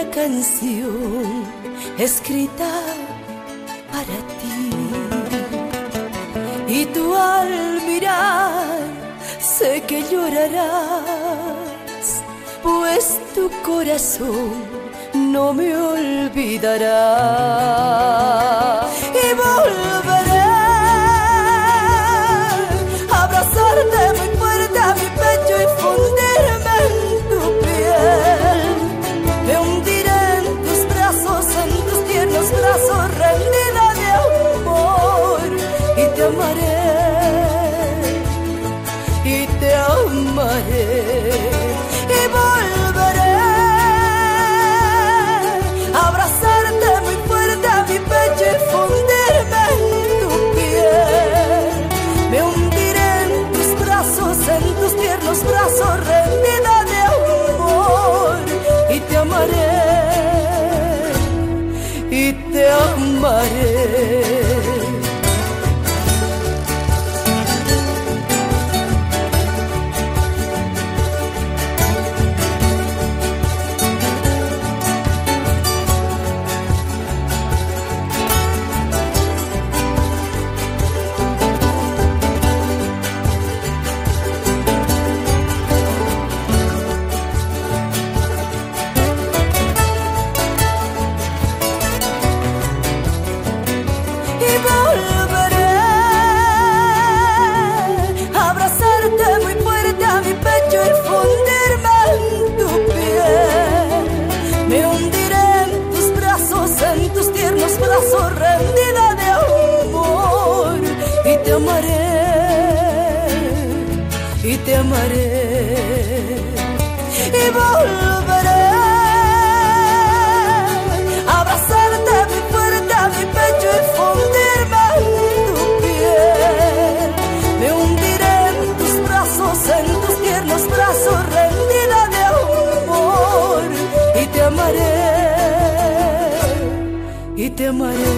canción escrita para ti. Y tú al mirar sé que llorarás, pues tu corazón no me olvidará. Y volveré a abrazarte muy fuerte a mi pecho y fundirme en tu piel. Me hundiré en tus brazos, en tus tiernos brazos, rendida de amor. Y te amaré, y te amaré. Y volveré a abrazarte muy fuerte a mi pecho y fundirme en tu piel. Me hundiré en tus brazos, en tus tiernos brazos, rendida de amor. Y te amaré, y te amaré. Rendida de amor. Y te amaré, y te amaré. Y volveré a abrazarte muy fuerte a mi pecho y fundirme en tu piel. Me hundiré en tus brazos, en tus tiernos brazos, rendida de amor. Y te amaré, y te amaré,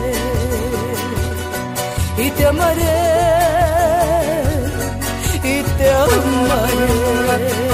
y te amaré, y te amaré.